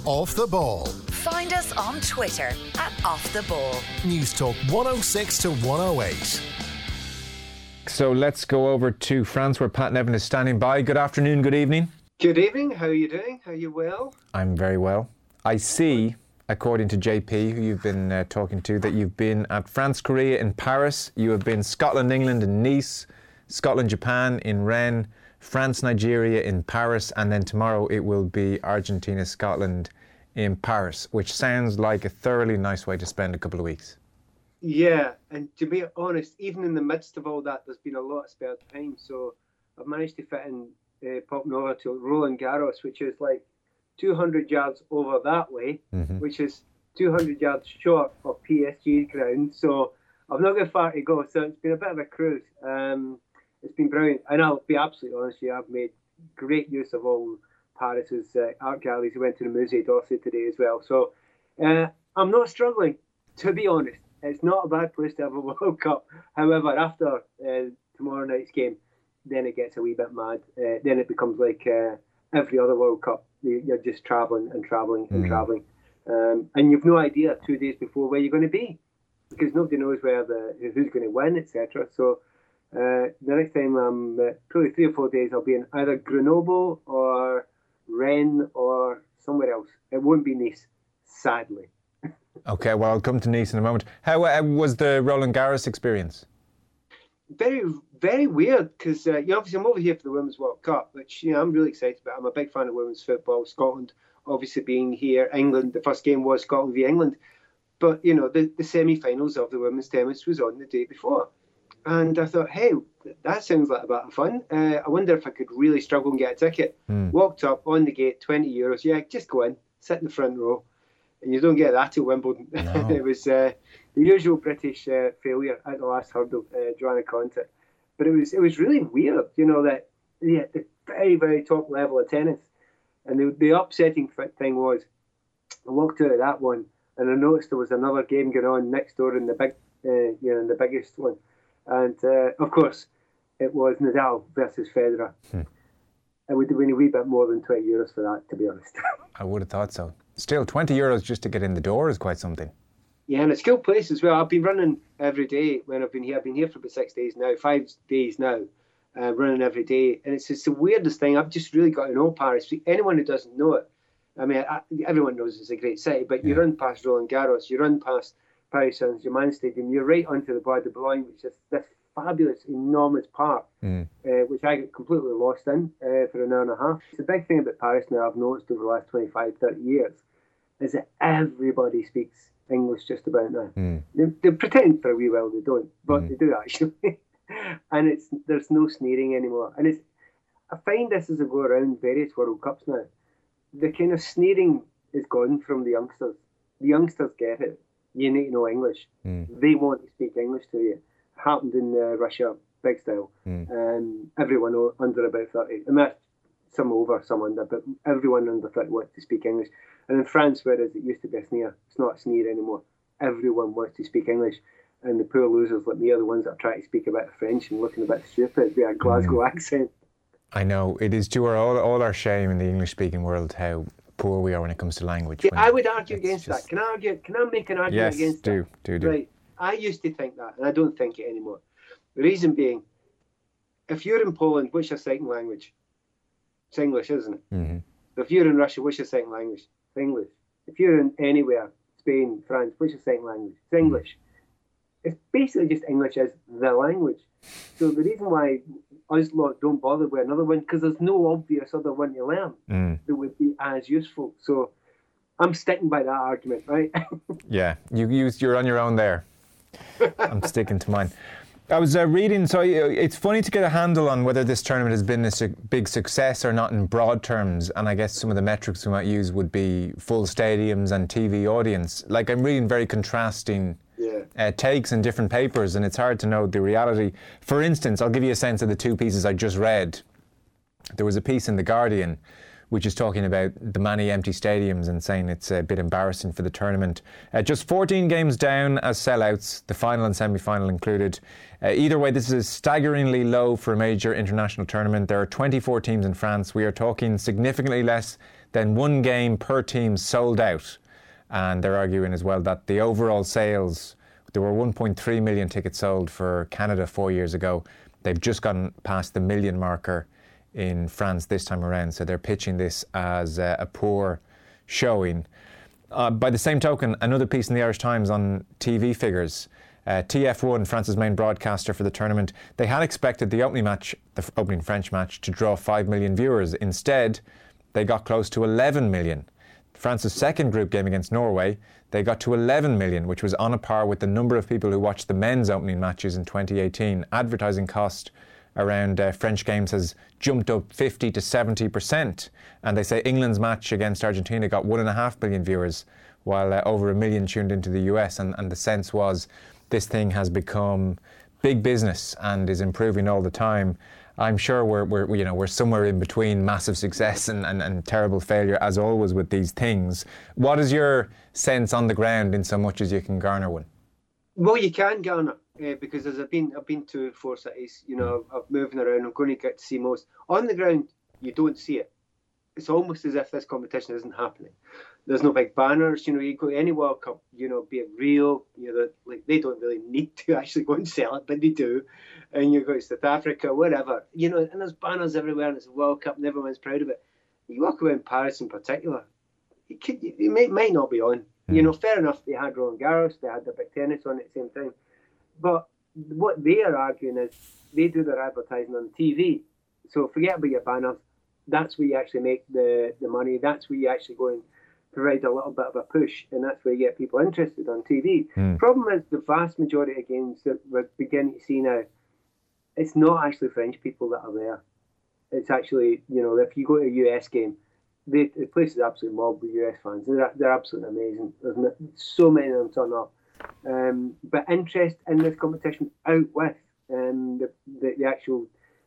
Off the Ball. Find us on Twitter @OffTheBall. News Talk 106 to 108. So let's go over to France where Pat Nevin is standing by. Good afternoon, good evening. Good evening, how are you doing? Are you well? I'm very well. I see, according to JP, who you've been talking to, that you've been at France, Korea in Paris. You have been Scotland, England in Nice, Scotland, Japan in Rennes, France, Nigeria in Paris, and then tomorrow it will be Argentina, Scotland in Paris, which sounds like a thoroughly nice way to spend a couple of weeks. Yeah, and to be honest, even in the midst of all that, there's been a lot of spare time. So I've managed to fit in Pop Nova to Roland Garros, which is like 200 yards over that way, which is 200 yards short of PSG ground. So I've not got far to go. So it's been a bit of a cruise. It's been brilliant. And I'll be absolutely honest with you, I've made great use of all Paris's art galleries. I went to the Musée d'Orsay today as well. So I'm not struggling, to be honest. It's not a bad place to have a World Cup. However, after tomorrow night's game, then it gets a wee bit mad. Then it becomes like every other World Cup. You're just travelling and travelling and travelling. And you've no idea 2 days before where you're going to be, because nobody knows who's going to win, etc. So the next time, probably 3 or 4 days, I'll be in either Grenoble or Rennes or somewhere else. It won't be Nice, sadly. Okay, well, I'll come to Nice in a moment. How was the Roland Garros experience? Very, very weird, because obviously I'm over here for the Women's World Cup, which I'm really excited about. I'm a big fan of women's football. Scotland, obviously being here. England, the first game was Scotland v England. But, the semi-finals of the women's tennis was on the day before. And I thought, hey, that sounds like a bit of fun. I wonder if I could really struggle and get a ticket. Walked up on the gate, €20. Yeah, just go in, sit in the front row. And you don't get that at Wimbledon. No. It was the usual British failure at the last hurdle, Joanna Konta. But it was really weird, that the very, very top level of tennis. And the upsetting thing was, I walked out of that one and I noticed there was another game going on next door in the the biggest one. And of course, it was Nadal versus Federer. I would have been a wee bit more than €20 for that, to be honest. I would have thought so. Still, €20 just to get in the door is quite something. Yeah, and it's a cool place as well. I've been running every day when I've been here. I've been here for about 6 days now, 5 days now, running every day. And it's just the weirdest thing. I've just really got to know Paris. Anyone who doesn't know it, I mean, everyone knows it's a great city, but you run past Roland Garros, you run past Paris Saint-Germain Stadium, you're right onto the Bois de Boulogne, which is this fabulous, enormous park, which I get completely lost in for an hour and a half. The big thing about Paris now I've noticed over the last 25, 30 years is that everybody speaks English just about now. They pretend for a wee while they don't, but they do actually. And there's no sneering anymore. And I find this as I go around various World Cups now, the kind of sneering is gone from the youngsters. The youngsters get it. You need to know English. They want to speak English to you. It happened in Russia, big style. Everyone under about 30. And that's some over, some under, but everyone under 30 wants to speak English. And in France, whereas it used to be a sneer, it's not a sneer anymore. Everyone wants to speak English. And the poor losers like me are the ones that try to speak a bit of French and looking a bit stupid with a Glasgow accent. I know. It is to all our shame in the English-speaking world how poor we are when it comes to language. Yeah, I would argue against that. Can I make an argument against that? Yes, do. Right. I used to think that, and I don't think it anymore. The reason being, if you're in Poland, what's your second language? It's English, isn't it? If you're in Russia, what's your second language? It's English. If you're in anywhere, Spain, France, what's your second language? It's English. It's basically just English as the language. So the reason why us lot don't bother with another one, because there's no obvious other one to learn that would be as useful. So I'm sticking by that argument, right? Yeah, you're on your own there. I'm sticking to mine. I was reading, so it's funny to get a handle on whether this tournament has been a big success or not in broad terms, and I guess some of the metrics we might use would be full stadiums and TV audience. Like, I'm reading very contrasting takes in different papers, and it's hard to know the reality. For instance, I'll give you a sense of the two pieces I just read. There was a piece in The Guardian which is talking about the many empty stadiums and saying it's a bit embarrassing for the tournament. Just 14 games down as sellouts, the final and semi-final included. Either way, this is staggeringly low for a major international tournament. There are 24 teams in France. We are talking significantly less then one game per team sold out. And they're arguing as well that the overall sales, there were 1.3 million tickets sold for Canada 4 years ago. They've just gone past the million marker in France this time around. So they're pitching this as a poor showing. By the same token, another piece in the Irish Times on TV figures. TF1, France's main broadcaster for the tournament, they had expected the opening match, the opening French match, to draw 5 million viewers. Instead, they got close to 11 million. France's second group game against Norway, they got to 11 million, which was on a par with the number of people who watched the men's opening matches in 2018. Advertising cost around French games has jumped up 50 to 70%. And they say England's match against Argentina got 1.5 million viewers, while over 1 million tuned into the US. And the sense was this thing has become big business and is improving all the time. I'm sure we're somewhere in between massive success and terrible failure, as always with these things. What is your sense on the ground, in so much as you can garner one? Well, you can garner because as I've been to 4 cities. I'm moving around. I'm going to get to see most on the ground. You don't see it. It's almost as if this competition isn't happening. There's no big banners. You go to any World Cup, be it real. They don't really need to actually go and sell it, but they do. And you go to South Africa, whatever, and there's banners everywhere, and it's a World Cup, and everyone's proud of it. You walk away in Paris in particular, it might not be on. Fair enough, they had Roland Garros, they had the big tennis on at the same time. But what they are arguing is they do their advertising on TV. So forget about your banners. That's where you actually make the money. That's where you actually go and provide a little bit of a push, and that's where you get people interested on TV. Problem is, the vast majority of games that we're beginning to see now, it's not actually French people that are there. It's actually, if you go to a US game, the place is absolutely mobbed with US fans. They're absolutely amazing. There's so many of them turn up. But interest in this competition out with the actual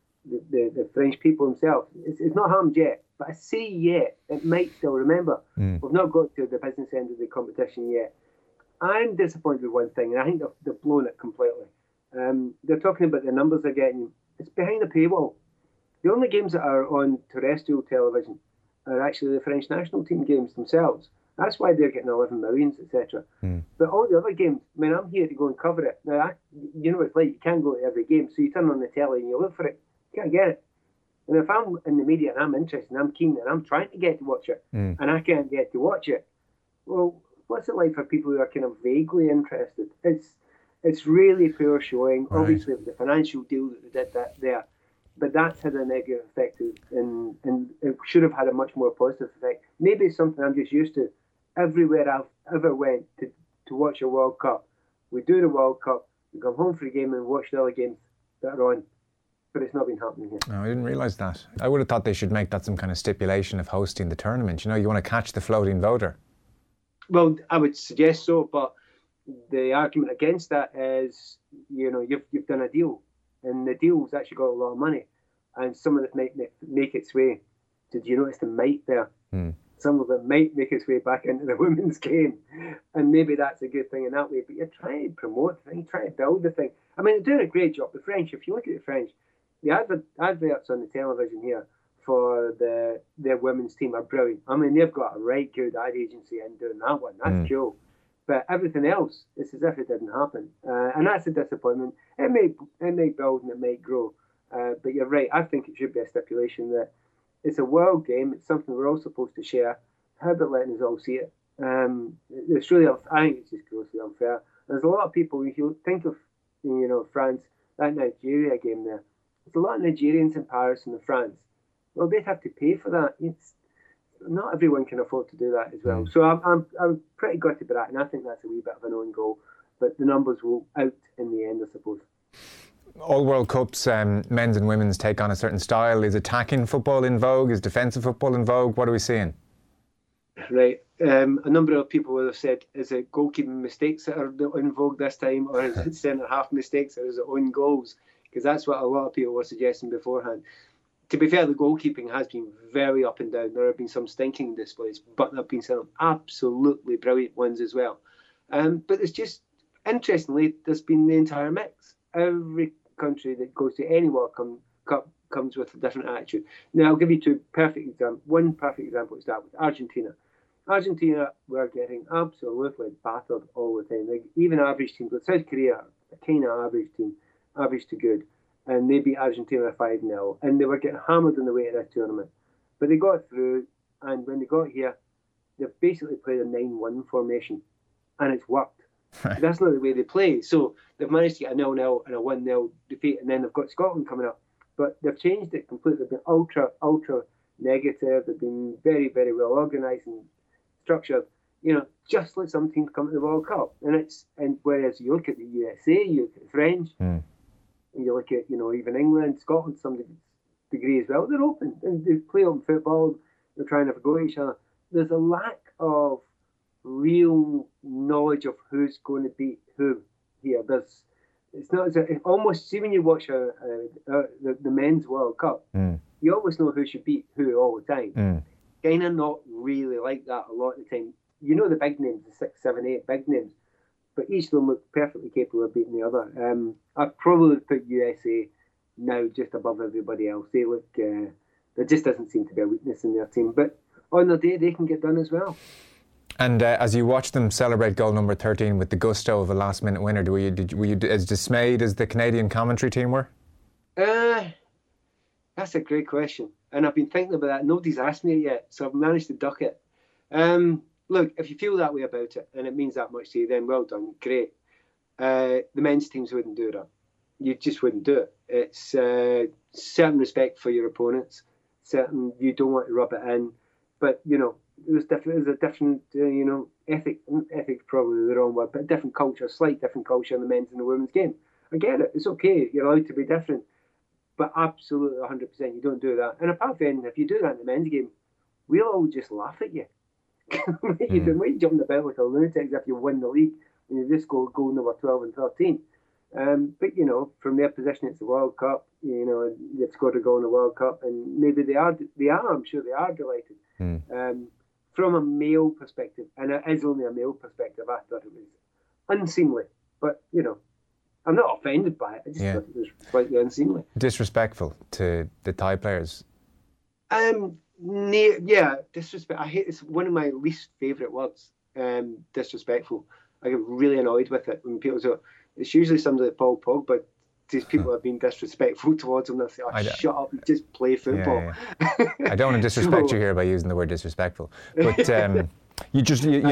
the French people themselves. It's not harmed yet, but I say yet. It might still. Remember, we've not got to the business end of the competition yet. I'm disappointed with one thing, and I think they've blown it completely. They're talking about the numbers they're getting. It's behind a paywall. The only games that are on terrestrial television are actually the French national team games themselves. That's why they're getting 11 millions, etc. But all the other games, I'm here to go and cover it. Now, it's like you can't go to every game, so you turn on the telly and you look for it. You can't get it. And if I'm in the media and I'm interested and I'm keen and I'm trying to get to watch it and I can't get to watch it, well, what's it like for people who are kind of vaguely interested? It's really poor showing. Right. Obviously, with the financial deal that they did that there, but that's had a negative effect, and it should have had a much more positive effect. Maybe it's something I'm just used to. Everywhere I've ever went to watch a World Cup, we do the World Cup, we come home for a game and watch the other games that are on. But it's not been happening here. No, I didn't realise that. I would have thought they should make that some kind of stipulation of hosting the tournament. You want to catch the floating voter. Well, I would suggest so, but the argument against that is, you've done a deal, and the deal's actually got a lot of money, and some of it might make its way. Did you notice the might there? Some of it might make its way back into the women's game, and maybe that's a good thing in that way. But you're trying to promote the thing, trying to build the thing. They're doing a great job. The French, if you look at the French, the adverts on the television here for their women's team are brilliant. They've got a right good ad agency in doing that one. That's cool. But everything else, it's as if it didn't happen. And that's a disappointment. It may build and it may grow. But you're right. I think it should be a stipulation that it's a world game. It's something we're all supposed to share. How about letting us all see it? It's really, I think it's just grossly unfair. There's a lot of people, if you think of, France, that Nigeria game there, there's a lot of Nigerians in Paris and in France. Well, they'd have to pay for that. Not everyone can afford to do that as well. So I'm pretty gutted by that, and I think that's a wee bit of an own goal. But the numbers will out in the end, I suppose. All World Cups, men's and women's, take on a certain style. Is attacking football in vogue? Is defensive football in vogue? What are we seeing? Right. A number of people would have said, is it goalkeeping mistakes that are in vogue this time, or is it centre-half mistakes, or is it own goals? Because that's what a lot of people were suggesting beforehand. To be fair, the goalkeeping has been very up and down. There have been some stinking displays, but there have been some absolutely brilliant ones as well. But it's just, interestingly, there's been the entire mix. Every country that goes to any World Cup comes with a different attitude. Now, I'll give you one perfect example to start with, Argentina. Argentina were getting absolutely battered all the time. Like, even average teams, like South Korea, a kind of average team, average to good, and they beat Argentina 5-0, and they were getting hammered on the way to this tournament. But they got through, and when they got here, they've basically played a 9-1 formation, and it's worked. That's not the way they play. So they've managed to get a 0-0 and a 1-0 defeat, and then they've got Scotland coming up. But they've changed it completely. They've been ultra negative. They've been very, very well organised and structured. You know, just like some teams come to the World Cup. And whereas you look at the USA, you look at the French, and you look at, you know, even England, Scotland, to some degree as well, they're open and they play open football. They're trying to have a go at each other. There's a lack of real knowledge of who's going to beat who here. It's not as almost, see when you watch the men's World Cup, you always know who should beat who all the time. Kind of not really like that a lot of the time. You know the big names, the 6, 7, 8 big names, but each of them look perfectly capable of beating the other. I'd probably put USA now just above everybody else. They look, there just doesn't seem to be a weakness in their team, but on the day they can get done as well. And as you watched them celebrate goal number 13 with the gusto of a last-minute winner, were you as dismayed as the Canadian commentary team were? That's a great question. And I've been thinking about that. Nobody's asked me it yet, so I've managed to duck it. Look, if you feel that way about it, and it means that much to you, then well done, great. The men's teams wouldn't do that. You just wouldn't do it. It's certain respect for your opponents, certain you don't want to rub it in, but, you know, there's a different, you know, ethics probably the wrong word, but a different culture, slight different culture in the men's and the women's game. I get it. It's okay. You're allowed to be different. But absolutely 100%, you don't do that. And apart from, if you do that in the men's game, we'll all just laugh at you. Why you jumping about like a lunatic if you win the league and you just go goal number 12 and 13? But, you know, from their position, it's the World Cup, you know, and they've scored a goal in the World Cup, and maybe they are, I'm sure they are delighted. From a male perspective, and it is only a male perspective, I thought it was unseemly. But, you know, I'm not offended by it. I just thought it was slightly unseemly. Disrespectful to the Thai players? Disrespect. I hate it's one of my least favourite words, disrespectful. I get really annoyed with it when people say, it's usually somebody like Paul Pogba. These people have been disrespectful towards him. They say, shut up and just play football. Yeah. I don't want to disrespect you here by using the word disrespectful. But you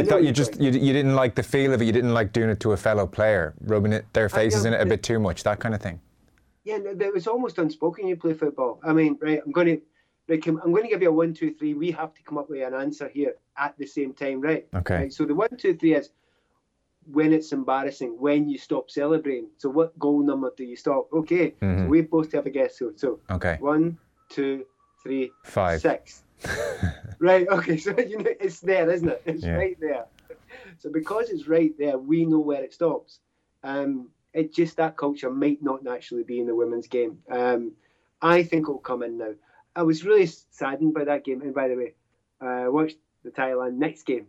didn't like the feel of it. You didn't like doing it to a fellow player, rubbing their faces in it a bit too much, that kind of thing. Yeah, it was almost unspoken. You play football. I mean, right? I'm going to give you a 1, 2, 3. We have to come up with an answer here at the same time, right? Okay. Right, so the 1, 2, 3 is when it's embarrassing, when you stop celebrating. So what goal number do you stop? Okay, so we both have a guess. So okay. 1, 2, 3, 5, 6. Right, okay, so you know it's there, isn't it? It's right there. So because it's right there, we know where it stops. It just, that culture might not naturally be in the women's game. I think it'll come in now. I was really saddened by that game, and by the way, I watched the Thailand next game.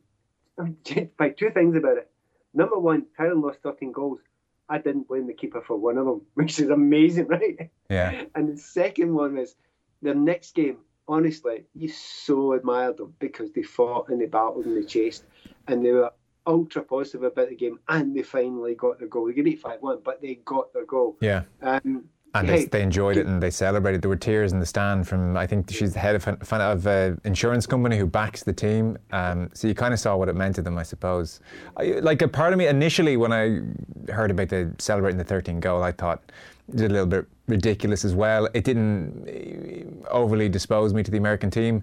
By 2 things about it. Number 1, Thailand lost 13 goals. I didn't blame the keeper for one of them, which is amazing, right? Yeah. And the second one was their next game. Honestly, you so admired them because they fought and they battled and they chased, and they were ultra positive about the game, and they finally got their goal. They get beat 5-1, but they got their goal. Yeah. And they enjoyed it and they celebrated. There were tears in the stand from, I think she's the head of an insurance company who backs the team. So you kind of saw what it meant to them, I suppose. Like a part of me, initially when I heard about the celebrating the 13th goal, I thought it was a little bit ridiculous as well. It didn't overly dispose me to the American team.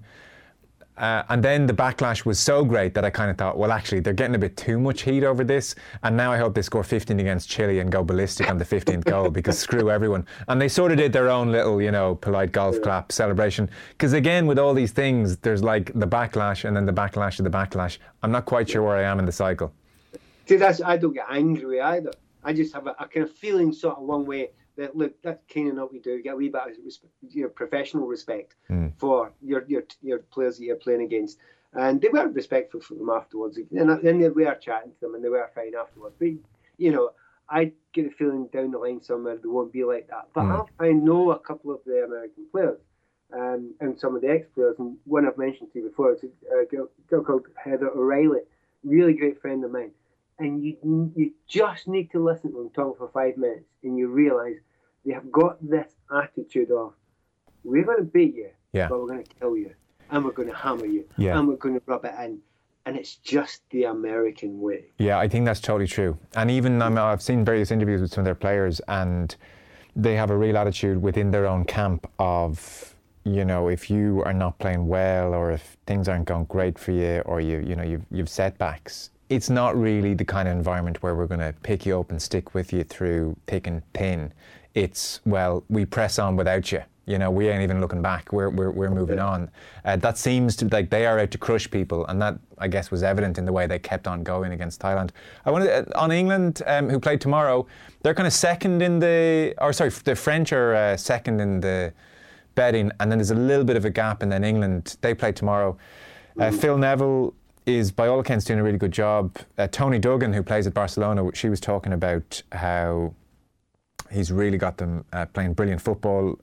And then the backlash was so great that I kind of thought, well, actually, they're getting a bit too much heat over this. And now I hope they score 15 against Chile and go ballistic on the 15th goal, because screw everyone. And they sort of did their own little, you know, polite golf clap celebration. Because again, with all these things, there's like the backlash and then the backlash of the backlash. I'm not quite sure where I am in the cycle. See, I don't get angry with either. I just have a kind of feeling sort of one way that, look, that's kind of not what we do. Get a wee bit of professional respect for your players that you're playing against. And they were respectful for them afterwards. And then they were chatting to them and they were fine afterwards. But, you know, I get a feeling down the line somewhere they won't be like that. But Mm. I know a couple of the American players and some of the ex-players, and one I've mentioned to you before, it's a girl called Heather O'Reilly, really great friend of mine. And you just need to listen to them talk for 5 minutes, and you realise they have got this attitude of, we're going to beat you, Yeah. but we're going to kill you, and we're going to hammer you, Yeah. and we're going to rub it in. And it's just the American way. Yeah, I think that's totally true. And even I've seen various interviews with some of their players, and they have a real attitude within their own camp of, you know, if you are not playing well, or if things aren't going great for you, or you've setbacks, it's not really the kind of environment where we're going to pick you up and stick with you through thick and thin. It's, well, we press on without you. You know, we ain't even looking back. We're moving on. That seems to, like, they are out to crush people, and that, I guess, was evident in the way they kept on going against Thailand. I wanted on England, who played tomorrow. They're kind of second in the French are second in the betting, and then there's a little bit of a gap, and then England, they play tomorrow. Phil Neville is, by all accounts, doing a really good job. Tony Duggan, who plays at Barcelona, she was talking about how he's really got them playing brilliant football.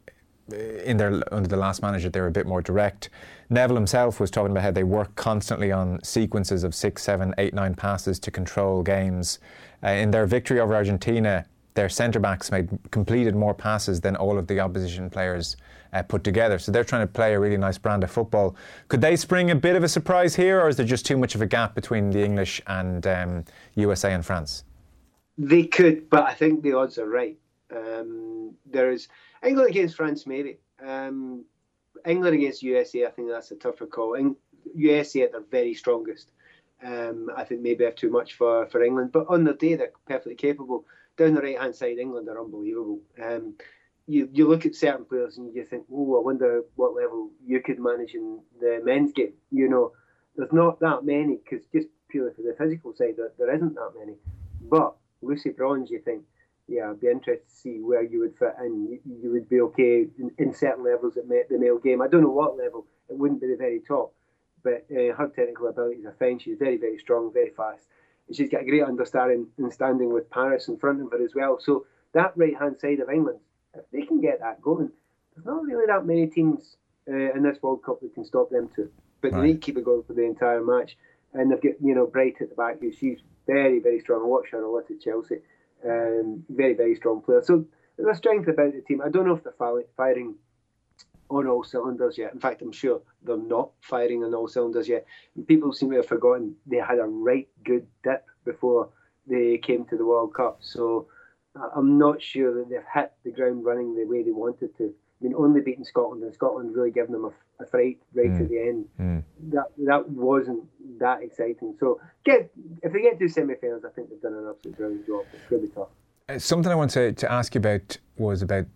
Under the last manager, they were a bit more direct. Neville himself was talking about how they work constantly on sequences of 6, 7, 8, 9 passes to control games. In their victory over Argentina, their centre-backs completed more passes than all of the opposition players put together. So they're trying to play a really nice brand of football. Could they spring a bit of a surprise here, or is there just too much of a gap between the English and USA and France? They could, but I think the odds are right. There is England against France, maybe. England against USA, I think that's a tougher call. USA at their very strongest. I think maybe have too much for England, but on the day they're perfectly capable. Down the right hand side, England are unbelievable. You look at certain players and you think, oh, I wonder what level you could manage in the men's game. You know, there's not that many, because just purely for the physical side, there isn't that many. But Lucy Bronze, you think, yeah, I'd be interested to see where you would fit in. You would be okay in certain levels at the male game. I don't know what level. It wouldn't be the very top. But her technical abilities are fine. She's very, very strong, very fast. And she's got a great understanding and standing with Paris in front of her as well. So that right-hand side of England, if they can get that going, there's not really that many teams in this World Cup that can stop them too. But they need to keep it going for the entire match. And they've got, Bright at the back, who she's very, very strong. I watched her a lot at Chelsea. Very, very strong player. So there's a strength about the team. I don't know if they're firing on all cylinders yet. In fact, I'm sure they're not firing on all cylinders yet. And people seem to have forgotten they had a right good dip before they came to the World Cup. So I'm not sure that they've hit the ground running the way they wanted to. I mean, only beating Scotland, and Scotland really giving them a fright right at the end. That wasn't that exciting. So if they get to semi-finals, I think they've done an absolute brilliant job. It's going to be tough. Something I wanted to ask you about was about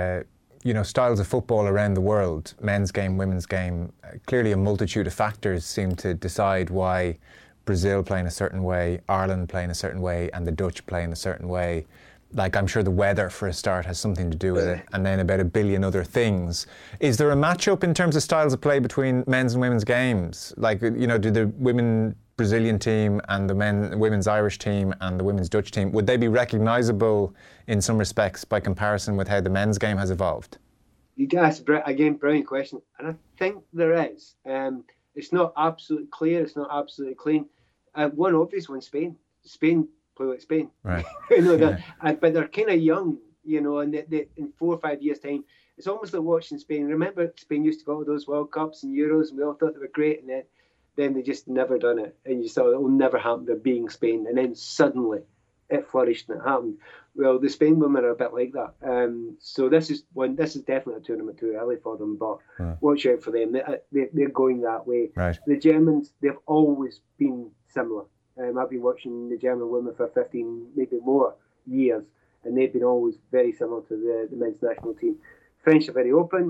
styles of football around the world, men's game, women's game. Clearly a multitude of factors seem to decide why Brazil play in a certain way, Ireland play in a certain way, and the Dutch play in a certain way. Like, I'm sure the weather, for a start, has something to do with it, and then about a billion other things. Is there a match-up in terms of styles of play between men's and women's games? Like, do the women Brazilian team and the women's Irish team and the women's Dutch team, would they be recognisable in some respects by comparison with how the men's game has evolved? You guys, again, brilliant question. And I think there is. It's not absolutely clear. It's not absolutely clean. One obvious one, Spain. Spain play like Spain. Right. But they're kind of young, and in 4 or 5 years' time, it's almost like watching Spain. Remember, Spain used to go to those World Cups and Euros, and we all thought they were great, and then they just never done it. And you saw it will never happen. They're being Spain. And then suddenly it flourished and it happened. Well, the Spain women are a bit like that. So this is definitely a tournament too early for them, but watch out for them. They're going that way. Right. The Germans, they've always been similar. I've been watching the German women for 15, maybe more years, and they've been always very similar to the men's national team. French are very open.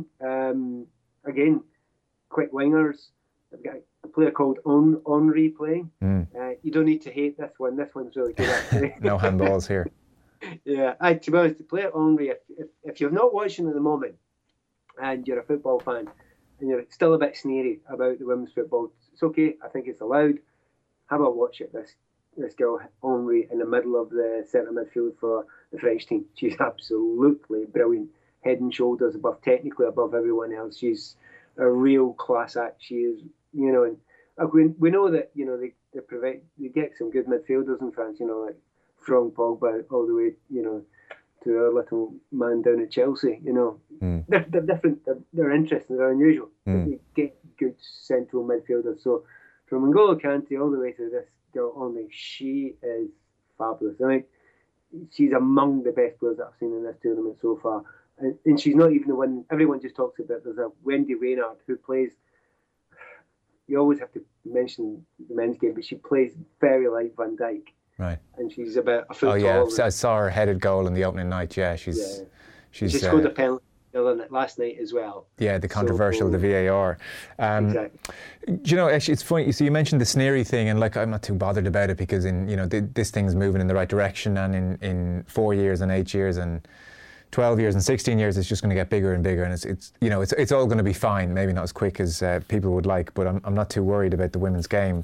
Again, quick wingers. They've got a player called Henry playing. You don't need to hate this one. This one's really good, actually. No handballs here. Yeah, to be honest, the player Henry, if you're not watching at the moment and you're a football fan and you're still a bit sneery about the women's football, it's okay. I think it's allowed. Have a watch at this. this girl Henri in the middle of the centre midfield for the French team. She's absolutely brilliant, head and shoulders above, technically above everyone else. She's a real class act. She is, and we know that they get some good midfielders in France. Like from Pogba all the way, to our little man down at Chelsea. They're different. They're interesting. They're unusual. They get good central midfielders. So from N'Golo Kante all the way to this girl Henri, she is fabulous. I think she's among the best players that I've seen in this tournament so far. And she's not even the one everyone just talks about. There's a Wendy Reynard who plays. You always have to mention the men's game, but she plays very like Van Dijk. Right. And she's about a foot Oh yeah, taller. I saw her headed goal in the opening night. Yeah, she scored a penalty last night as well. Yeah, the controversial, the VAR. Exactly. Actually, it's funny. So you mentioned the Sneary thing, and I'm not too bothered about it because this thing's moving in the right direction, and in 4 years and 8 years and 12 years and 16 years, it's just going to get bigger and bigger, and it's all going to be fine. Maybe not as quick as people would like, but I'm not too worried about the women's game.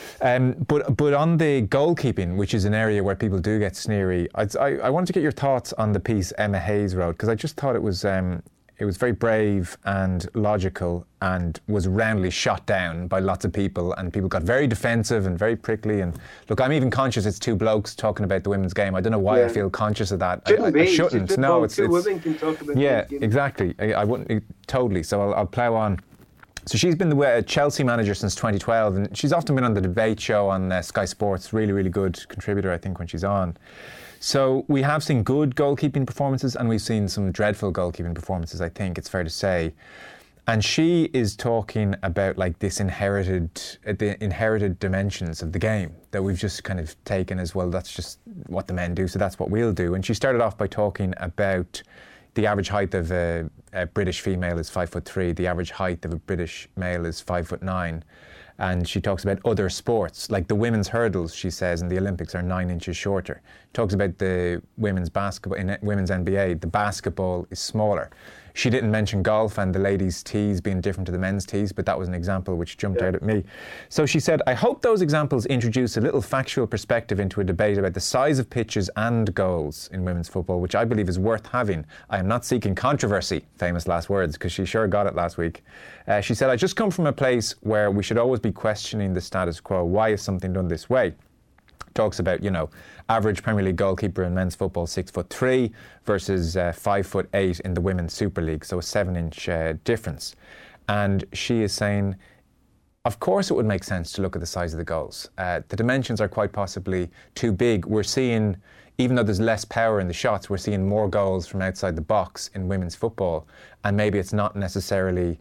But on the goalkeeping, which is an area where people do get sneery, I wanted to get your thoughts on the piece Emma Hayes wrote, because I just thought it was very brave and logical, and was roundly shot down by lots of people, and people got very defensive and very prickly. And look, I'm even conscious it's two blokes talking about the women's game. I don't know why I feel conscious of that. I shouldn't. No, it's women can talk about the women's game. Exactly. I wouldn't totally. So I'll plough on. So she's been the Chelsea manager since 2012, and she's often been on the debate show on Sky Sports. Really, really good contributor, I think, when she's on. So we have seen good goalkeeping performances, and we've seen some dreadful goalkeeping performances, I think it's fair to say. And she is talking about the inherited dimensions of the game that we've just kind of taken as, well, that's just what the men do, so that's what we'll do. And she started off by talking about the average height of a British female is 5'3". The average height of a British male is 5'9". And she talks about other sports, like the women's hurdles, she says, in the Olympics are 9 inches shorter. Talks about the women's basketball, in women's NBA, the basketball is smaller. She didn't mention golf and the ladies' tees being different to the men's tees, but that was an example which jumped out at me. So she said, I hope those examples introduce a little factual perspective into a debate about the size of pitches and goals in women's football, which I believe is worth having. I am not seeking controversy, famous last words, because she sure got it last week. She said, I just come from a place where we should always be questioning the status quo. Why is something done this way? Talks about, average Premier League goalkeeper in men's football 6'3" versus 5'8" in the Women's Super League, so a 7-inch difference. And she is saying, of course it would make sense to look at the size of the goals. The dimensions are quite possibly too big. We're seeing, even though there's less power in the shots, we're seeing more goals from outside the box in women's football, and maybe it's not necessarily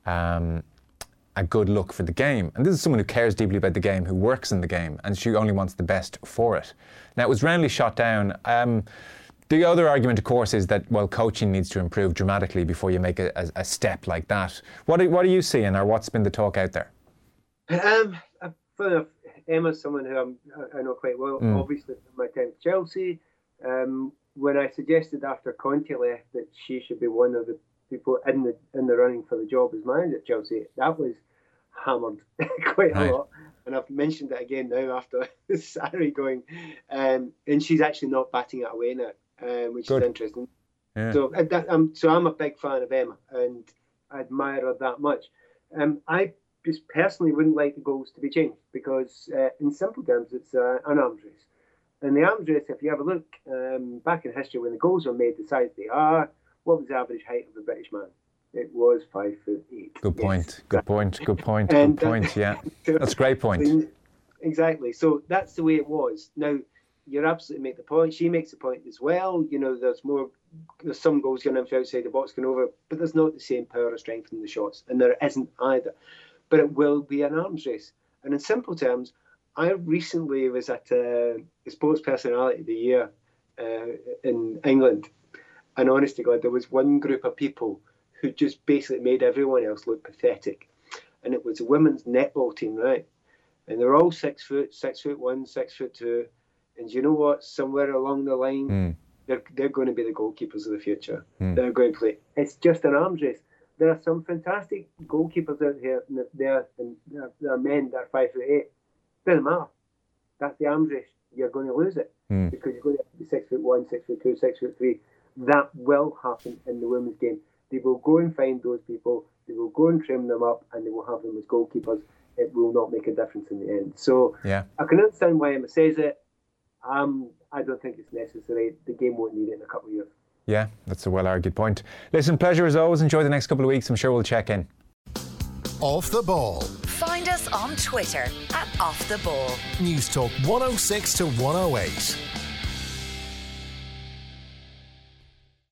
a good look for the game. And this is someone who cares deeply about the game, who works in the game, and she only wants the best for it. Now, it was roundly shot down. The other argument, of course, is that, well, coaching needs to improve dramatically before you make a step like that. What are you seeing, or what's been the talk out there? Emma's someone who I know quite well, obviously from my time at Chelsea. When I suggested after Conte left that she should be one of the people in the running for the job as manager at Chelsea, that was hammered quite a lot. And I've mentioned it again now after Sarri going. And she's actually not batting it away now, which is interesting. Yeah. So I'm a big fan of Emma, and I admire her that much. I just personally wouldn't like the goals to be changed because, in simple terms, it's an arms race. And the arms race, if you have a look back in history when the goals were made the size they are, what was the average height of a British man? It was 5'8". Good point. Yes, good point. Good point. Good point. Yeah, that's a great point. Exactly. So that's the way it was. Now, you're absolutely make the point. She makes the point as well. There's some goals going in from outside the box, going over, but there's not the same power or strength in the shots, and there isn't either. But it will be an arms race. And in simple terms, I recently was at the Sports Personality of the Year in England, and honest to God, there was one group of people who just basically made everyone else look pathetic. And it was a women's netball team, right? And they're all 6 foot, 6'1", 6'2". And you know what? Somewhere along the line, they're going to be the goalkeepers of the future. They're going to play. It's just an arms race. There are some fantastic goalkeepers out here. There are men that are 5'8". Doesn't matter. that's the arms race. You're going to lose it because you're going to be 6'1", 6'2", 6'3". That will happen in the women's game. They will go and find those people. They will go and trim them up, and they will have them as goalkeepers. It will not make a difference in the end. So I can understand why Emma says it. I don't think it's necessary. The game won't need it in a couple of years. Yeah, that's a well-argued point. Listen, pleasure as always. Enjoy the next couple of weeks. I'm sure we'll check in. Off the Ball. Find us on Twitter at Off the Ball. News Talk 106 to 108.